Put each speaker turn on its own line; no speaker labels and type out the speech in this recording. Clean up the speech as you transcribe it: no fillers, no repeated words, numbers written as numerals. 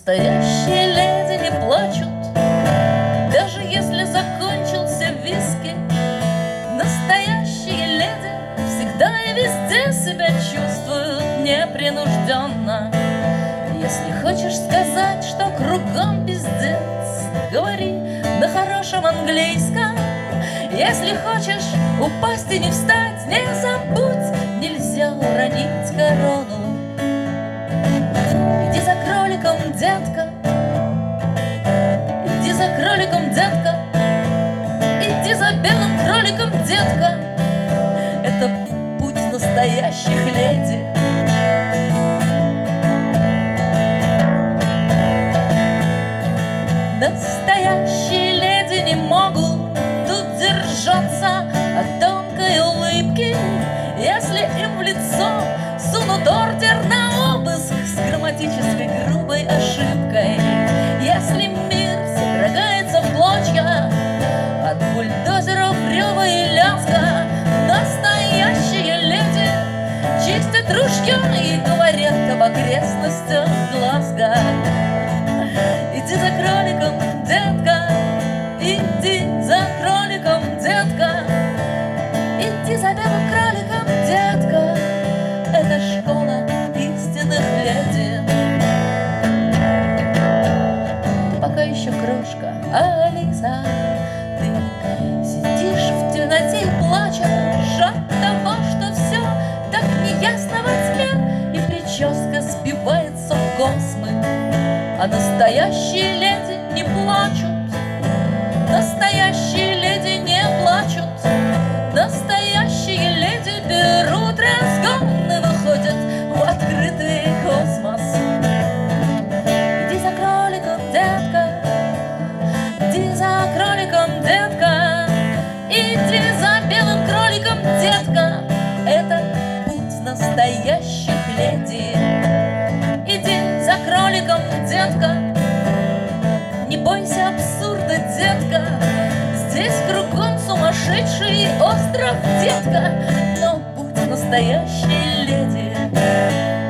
Настоящие леди не плачут, даже если закончился виски. Настоящие леди всегда и везде себя чувствуют непринужденно. Если хочешь сказать, что кругом пиздец, говори на хорошем английском. Если хочешь упасть и не встать, не забудь, нельзя уронить корону. Иди за кроликом, детка, иди за кроликом, детка, иди за белым кроликом, детка. Это путь настоящих леди. Настоящие леди не могут тут держаться от тонкой улыбки, если им в лицо сунут ордер на обыск с грамматической грубой ошибкой. Если мир содрогается в клочья от бульдозеров рева и лязга, настоящие леди чистят ружье и говорят об окрестностях Глазго. Иди за кроликом, детка, иди за кроликом, детка, иди за белым кроликом, детка. Это школа истинных леди. Ты пока еще крошка, Алиса, ты сидишь в темноте и плачешь от того, что все так неясно во тьме, и прическа сбивается в космы. А настоящие леди не плачут, настоящие леди не плачут. Настоящие леди берут разгон и выходят в открытый космос. Иди за кроликом, детка, иди за кроликом, детка, иди за белым кроликом, детка. Это путь настоящих леди. Иди за кроликом, детка, не бойся абсурда, детка. Здесь кругом сумасшедший остров, детка, но будь настоящей леди.